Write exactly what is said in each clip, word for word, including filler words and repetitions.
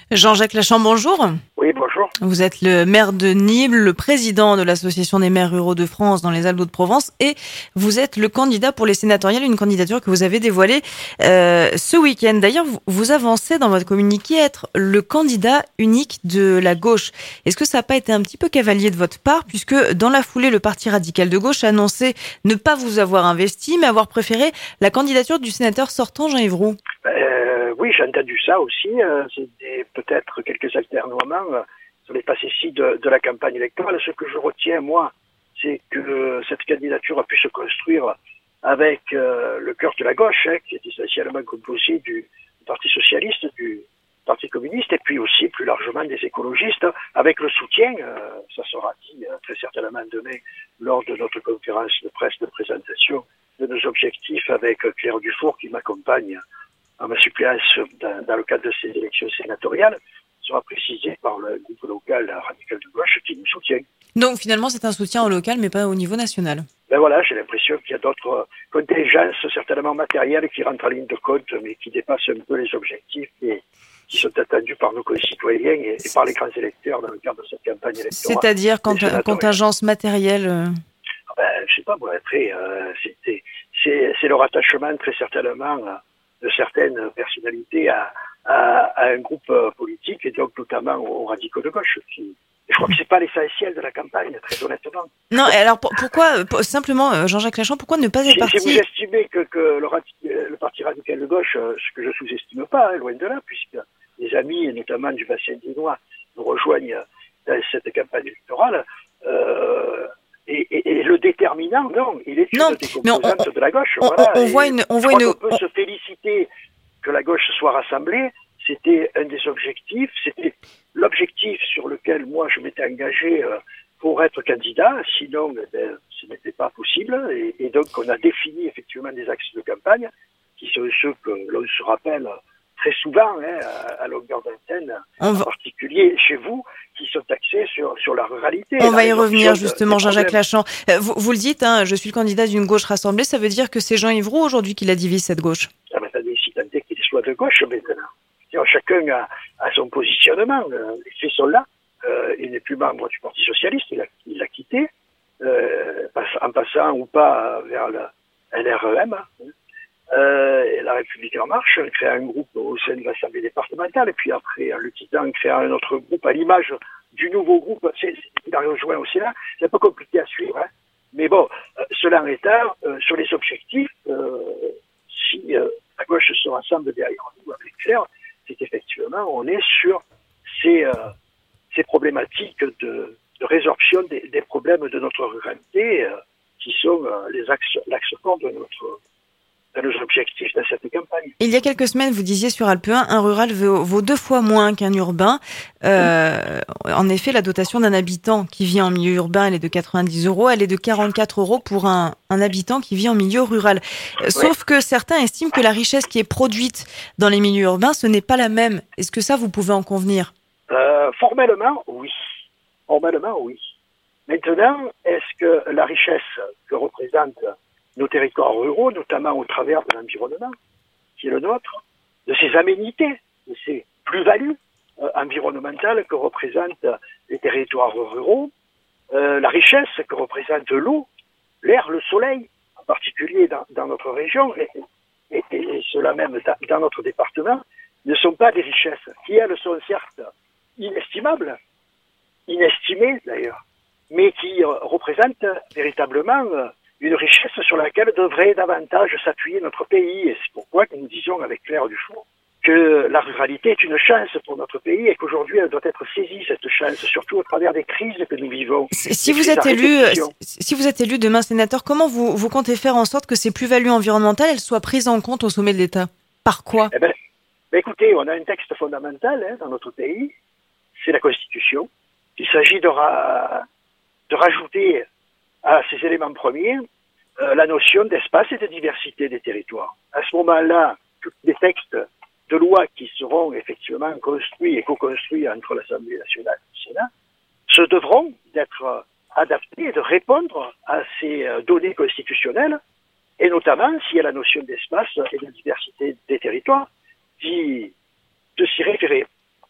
Jean-Jacques Lachamp, bonjour. Oui, bonjour. Vous êtes le maire de Nibles, le président de l'Association des maires ruraux de France dans les Alpes de-Provence et vous êtes le candidat pour les sénatoriales, une candidature que vous avez dévoilée euh, ce week-end. D'ailleurs, vous, vous avancez dans votre communiqué être le candidat unique de la gauche. Est-ce que ça n'a pas été un petit peu cavalier de votre part, puisque dans la foulée, le Parti radical de gauche a annoncé ne pas vous avoir investi, mais avoir préféré la candidature du sénateur sortant Jean-Yves Roux? Euh, oui, j'ai entendu ça aussi. Euh, c'est peut-être quelques alternements euh, sur les passés-ci de, de la campagne électorale. Ce que je retiens, moi, c'est que cette candidature a pu se construire avec euh, le cœur de la gauche, hein, qui est essentiellement composé du Parti socialiste, du Parti communiste, et puis aussi plus largement des écologistes, avec le soutien, euh, ça sera dit euh, très certainement demain lors de notre conférence de presse de présentation de nos objectifs avec Claire Dufour qui m'accompagne à ma suppléance dans, dans le cadre de ces élections sénatoriales, sera précisé par le groupe local radical de gauche qui nous soutient. Donc finalement, c'est un soutien au local, mais pas au niveau national. Ben voilà, j'ai l'impression qu'il y a d'autres contingences, certainement matérielles, qui rentrent en ligne de compte, mais qui dépassent un peu les objectifs et qui sont attendus par nos concitoyens et, et par les grands électeurs dans le cadre de cette campagne électorale. C'est-à-dire cont- contingence matérielle euh... ben, je sais pas, bon, après, euh, c'est, c'est, c'est le rattachement très certainement de certaines personnalités à, à, à un groupe politique et donc notamment aux radicaux de gauche. Qui, je crois que c'est pas l'essentiel de la campagne, très honnêtement. Non, et alors pour, pourquoi, pour, simplement, Jean-Jacques Lachamp, pourquoi ne pas être si, parti si vous estimez que, que le, le Parti radical de gauche, ce que je sous-estime pas, hein, loin de là, puisque les amis, et notamment du bassin dinois, nous rejoignent dans cette campagne électorale, euh, Et, et, et le déterminant, non, il est une non, des composantes on, de la gauche. On, voilà. on, on voit une, on voit une. On peut on... se féliciter que la gauche soit rassemblée. C'était un des objectifs. C'était l'objectif sur lequel moi je m'étais engagé pour être candidat. Sinon, ben, ce n'était pas possible. Et, et donc, on a défini effectivement des axes de campagne qui sont ceux que l'on se rappelle très souvent, hein, à, à longueur d'antenne, en va... particulier chez vous, qui sont axés sur, sur la ruralité. On va y revenir justement, Jean-Jacques Lachamp. Euh, vous, vous le dites, hein, je suis le candidat d'une gauche rassemblée, ça veut dire que c'est Jean-Yves Roux aujourd'hui qui la divise, cette gauche? Ah ben, attendez, si tant est qu'il soit de gauche maintenant. Chacun a, a son positionnement, les faits sont là. Euh, il n'est plus membre du Parti socialiste, il, a, il l'a quitté, euh, en passant ou pas vers le L R E M. Hein. Euh, et la République en marche, on crée un groupe au sein de l'Assemblée départementale, et puis après, en le quittant, on crée un autre groupe à l'image du nouveau groupe. C'est, c'est, il a rejoint au Sénat. C'est un peu compliqué à suivre, hein. Mais bon, euh, cela en étant, euh, sur les objectifs, euh, si euh, la gauche se rassemble derrière nous avec Claire, c'est qu'effectivement, on est sur ces, euh, ces problématiques de, de résorption des, des problèmes de notre ruralité, euh, qui sont euh, les axes, l'axe fort de notre de nos objectifs dans cette campagne. Il y a quelques semaines, vous disiez sur Alpe un, un rural vaut, vaut deux fois moins qu'un urbain. Euh, mmh. En effet, la dotation d'un habitant qui vit en milieu urbain, elle est de quatre-vingt-dix euros. Elle est de quarante-quatre euros pour un, un habitant qui vit en milieu rural. Ouais. Sauf que certains estiment que la richesse qui est produite dans les milieux urbains, ce n'est pas la même. Est-ce que ça, vous pouvez en convenir? euh, Formellement, oui. Formellement, oui. Maintenant, est-ce que la richesse que représente nos territoires ruraux, notamment au travers de l'environnement qui est le nôtre, de ces aménités, de ces plus-values euh, environnementales que représentent les territoires ruraux, euh, la richesse que représente l'eau, l'air, le soleil, en particulier dans, dans notre région, et, et, et cela même dans, dans notre département, ne sont pas des richesses qui, elles, sont certes inestimables, inestimées d'ailleurs, mais qui euh, représentent véritablement euh, une richesse sur laquelle devrait davantage s'appuyer notre pays. Et c'est pourquoi que nous disons avec Claire Dufour que la ruralité est une chance pour notre pays et qu'aujourd'hui elle doit être saisie, cette chance, surtout au travers des crises que nous vivons. Si vous êtes élu, si vous êtes élu demain sénateur, comment vous, vous comptez faire en sorte que ces plus-values environnementales elles soient prises en compte au sommet de l'État? Par quoi? Eh ben, ben écoutez, on a un texte fondamental hein, dans notre pays, c'est la Constitution. Il s'agit de, ra- de rajouter à ces éléments premiers, euh, la notion d'espace et de diversité des territoires. À ce moment-là, tous les textes de loi qui seront effectivement construits et co-construits entre l'Assemblée nationale et le Sénat se devront d'être adaptés et de répondre à ces données constitutionnelles, et notamment s'il y a la notion d'espace et de diversité des territoires, d'y, de s'y référer.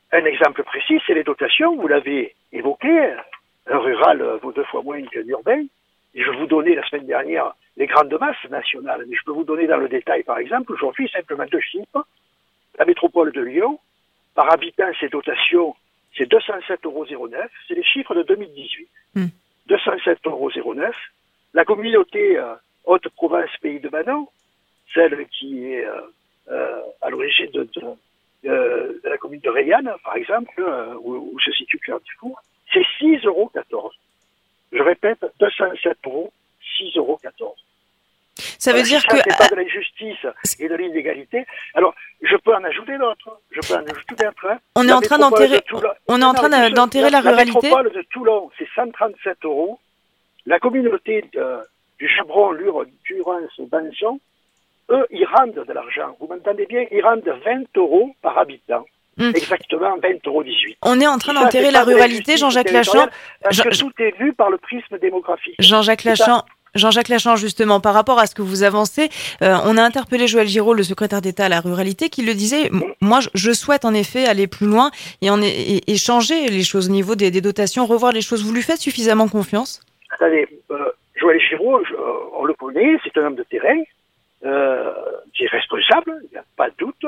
Un exemple précis, c'est les dotations. Vous l'avez évoqué, un rural vaut deux fois moins qu'un urbain. Et je vous donnais la semaine dernière les grandes masses nationales, mais je peux vous donner dans le détail, par exemple, aujourd'hui, simplement deux chiffres. La métropole de Lyon, par habitant, ses dotations, c'est deux cent sept euros zéro neuf. C'est les chiffres de deux mille dix-huit. Mm. deux cent sept euros zéro neuf. La communauté euh, Haute-Provence Pays de Manon, celle qui est euh, euh, à l'origine de, de, euh, de la commune de Rayanne, par exemple, euh, où, où se situe Claire Dufour, c'est six euros quatorze. Je répète, deux cent sept euros, six euros quatorze. Ça veut dire ça, que... c'est pas de l'injustice et de l'inégalité. Alors, je peux en ajouter d'autres. Je peux en ajouter d'autres. Hein. On est la en train d'enterrer, Toulon... on est en train de, d'enterrer la, la ruralité. La métropole de Toulon, c'est cent trente-sept euros. La communauté de, du Chabron, Lure, Durance, Banson, eux, ils rendent de l'argent. Vous m'entendez bien? Ils rendent vingt euros par habitant. Mmh. Exactement vingt euros dix-huit. On est en train d'enterrer la ruralité, Jean-Jacques Lachan. Parce Jean... que tout est vu par le prisme démographique. Jean-Jacques Lachan. Jean-Jacques Lachan, justement, par rapport à ce que vous avancez, euh, on a interpellé Joël Giraud, le secrétaire d'État à la ruralité, qui le disait, mmh. moi, je souhaite en effet aller plus loin et, en, et, et changer les choses au niveau des, des dotations, revoir les choses. Vous lui faites suffisamment confiance? Attendez, euh, Joël Giraud, je, on le connaît, c'est un homme de terrain, euh, qui est responsable, il n'y a pas de doute.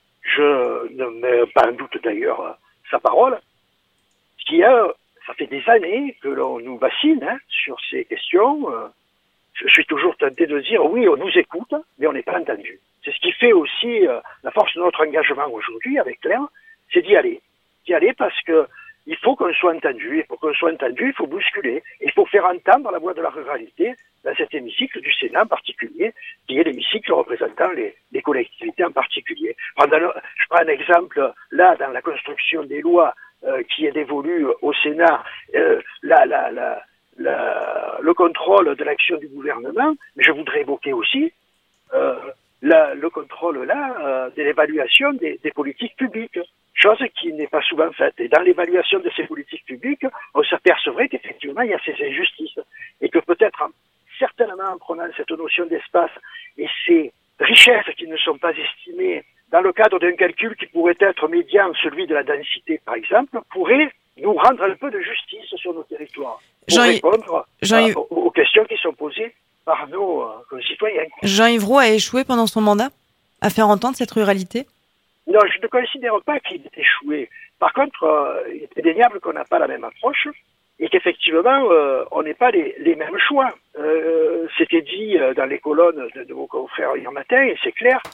Je ne mets pas en doute d'ailleurs sa parole. Ce qui a, ça fait des années que l'on nous bassine hein, sur ces questions. Je suis toujours tenté de dire oui, on nous écoute, mais on n'est pas entendu. C'est ce qui fait aussi euh, la force de notre engagement aujourd'hui avec Claire, c'est d'y aller. D'y aller parce que il faut qu'on soit entendu, et pour qu'on soit entendu, il faut bousculer. Il faut faire entendre la voix de la ruralité dans cet hémicycle du Sénat en particulier, qui est l'hémicycle représentant les, les collectivités en particulier. Pendant le, je prends un exemple, là, dans la construction des lois euh, qui est dévolue au Sénat, euh, la, la, la, la, le contrôle de l'action du gouvernement, mais je voudrais évoquer aussi euh, la, le contrôle là euh, de l'évaluation des, des politiques publiques. Chose qui n'est pas souvent faite. Et dans l'évaluation de ces politiques publiques, on s'apercevrait qu'effectivement, il y a ces injustices. Et que peut-être, certainement en prenant cette notion d'espace et ces richesses qui ne sont pas estimées dans le cadre d'un calcul qui pourrait être médian, celui de la densité par exemple, pourrait nous rendre un peu de justice sur nos territoires. Pour Jean répondre Jean à, aux, aux questions qui sont posées par nos euh, concitoyens. Jean-Yves Roux a échoué pendant son mandat à faire entendre cette ruralité? Non, je ne considère pas qu'il ait échoué. Par contre, euh, il est indéniable qu'on n'a pas la même approche et qu'effectivement, euh, on n'est pas les, les mêmes choix. Euh, c'était dit euh, dans les colonnes de, de vos confrères hier matin, et c'est clair,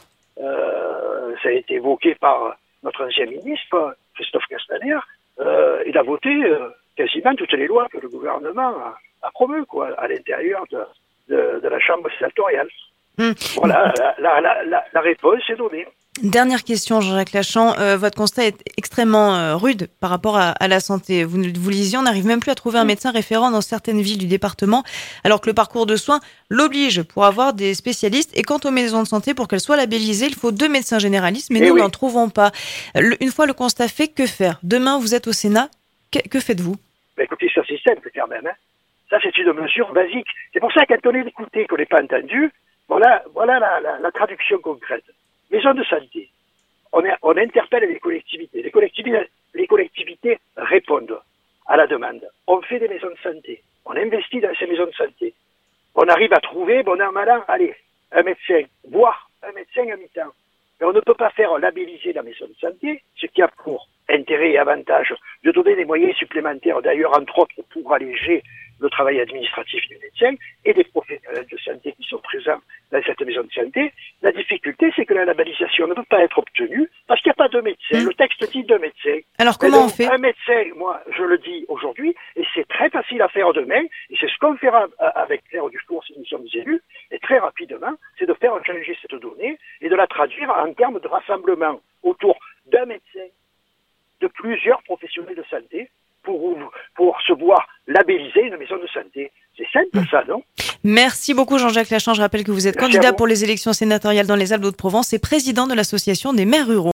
euh, ça a été évoqué par notre ancien ministre, Christophe Castaner, euh, il a voté euh, quasiment toutes les lois que le gouvernement a, a promues, quoi, à l'intérieur de, de, de la Chambre sénatoriale. Mmh. Voilà, la, la, la, la réponse est donnée. Dernière question, Jean-Jacques Lachan. Euh, votre constat est extrêmement euh, rude par rapport à, à la santé. Vous, vous le disiez, on n'arrive même plus à trouver un médecin référent dans certaines villes du département, alors que le parcours de soins l'oblige pour avoir des spécialistes. Et quant aux maisons de santé, pour qu'elles soient labellisées, il faut deux médecins généralistes, mais et nous oui. n'en trouvons pas. Le, une fois le constat fait, que faire? Demain, vous êtes au Sénat. Que, que faites-vous? Bah écoutez, ça c'est simple quand même. Hein. Ça c'est une mesure basique. C'est pour ça qu'à on est écouté, qu'on n'est pas entendu, voilà, voilà la, la, la traduction concrète. Maisons de santé. On, est, on interpelle les collectivités. Les collectivités. Les collectivités répondent à la demande. On fait des maisons de santé. On investit dans ces maisons de santé. On arrive à trouver, bon an, mal an, allez, un médecin, voire un médecin à mi-temps. Mais on ne peut pas faire labelliser la maison de santé, ce qui a pour intérêt et avantage de donner des moyens supplémentaires, d'ailleurs, entre autres, pour alléger le travail administratif du médecin et des professionnels de santé qui sont présents dans cette maison de santé. La difficulté, c'est que la labellisation ne peut pas être obtenue parce qu'il n'y a pas de médecin. Mmh. Le texte dit deux médecins. Alors comment donc, on fait? Un médecin, moi, je le dis aujourd'hui, et c'est très facile à faire demain, et c'est ce qu'on fera avec Claire Dufour si nous sommes élus, et très rapidement, c'est de faire changer cette donnée et de la traduire en termes de rassemblement autour d'un médecin, de plusieurs professionnels de santé, pour, pour se voir labelliser une maison de santé. C'est simple, ça, non? Merci beaucoup, Jean-Jacques Lachan. Je rappelle que vous êtes Merci candidat pour les élections sénatoriales dans les Alpes-de-Haute-Provence et président de l'association des maires ruraux.